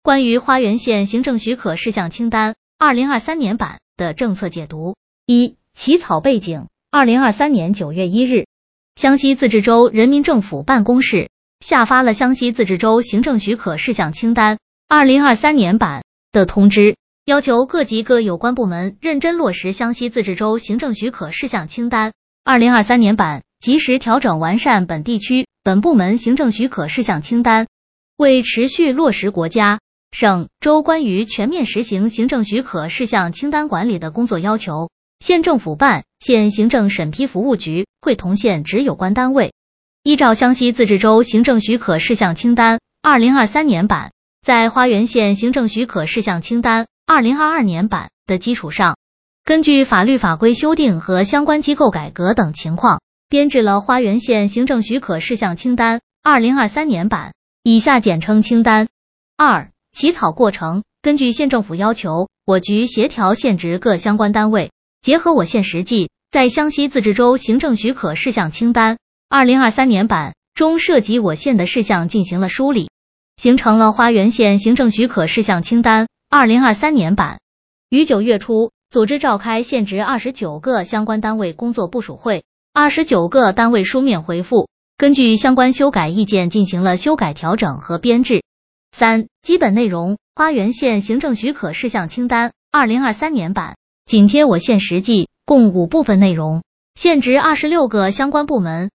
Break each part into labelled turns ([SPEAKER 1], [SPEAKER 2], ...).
[SPEAKER 1] 关于花园县行政许可事项清单2023年版的政策解读。一、起草背景。2023年9月1日，湘西自治州人民政府办公室下发了湘西自治州行政许可事项清单2023年版的通知，要求各级各有关部门认真落实湘西自治州行政许可事项清单2023年版，及时调整完善本地区本部门行政许可事项清单，为持续落实国家、省、州关于全面实行行政许可事项清单管理的工作要求，县政府办、县行政审批服务局会同县直有关单位，依照湘西自治州行政许可事项清单2023年版，在花园县行政许可事项清单2022年版的基础上，根据法律法规修订和相关机构改革等情况，编制了花园县行政许可事项清单2023年版，以下简称清单。二、起草过程。根据县政府要求，我局协调县直各相关单位，结合我县实际，在湘西自治州行政许可事项清单2023年版中涉及我县的事项进行了梳理，形成了花园县行政许可事项清单2023年版。于9月初组织召开县直29个相关单位工作部署会，29个单位书面回复，根据相关修改意见进行了修改调整和编制。三、基本内容。花园县行政许可事项清单2023年版紧贴我县实际，共5部分内容，县直26个相关部门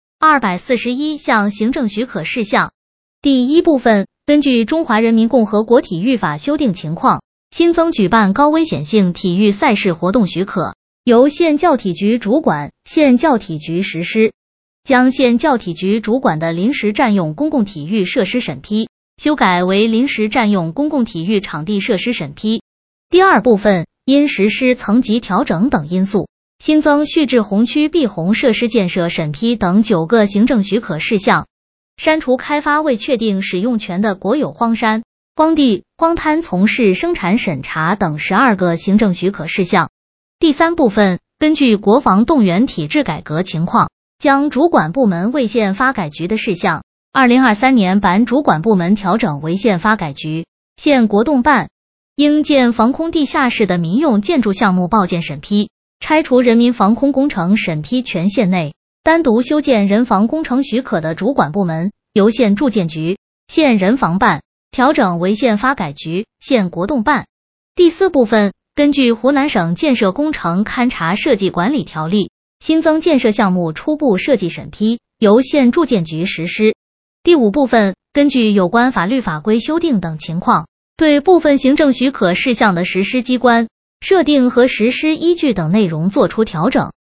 [SPEAKER 1] 241项行政许可事项。第一部分，根据中华人民共和国体育法修订情况，新增举办高危险性体育赛事活动许可，由县教体局主管，县教体局实施，将县教体局主管的临时占用公共体育设施审批修改为临时占用公共体育场地设施审批。第二部分，因实施层级调整等因素，新增续制红区避洪设施建设审批等9个行政许可事项，删除开发未确定使用权的国有荒山、荒地、荒滩从事生产审查等12个行政许可事项。第三部分，根据国防动员体制改革情况，将主管部门为县发改局的事项2023年版主管部门调整为县发改局、县国动办。应建防空地下室的民用建筑项目报建审批，拆除人民防空工程审批权限内单独修建人防工程许可的主管部门，由县住建局、县人防办调整为县发改局、县国动办。第四部分，根据湖南省建设工程勘察设计管理条例，新增建设项目初步设计审批，由县住建局实施。第五部分，根据有关法律法规修订等情况，对部分行政许可事项的实施机关、设定和实施依据等内容作出调整。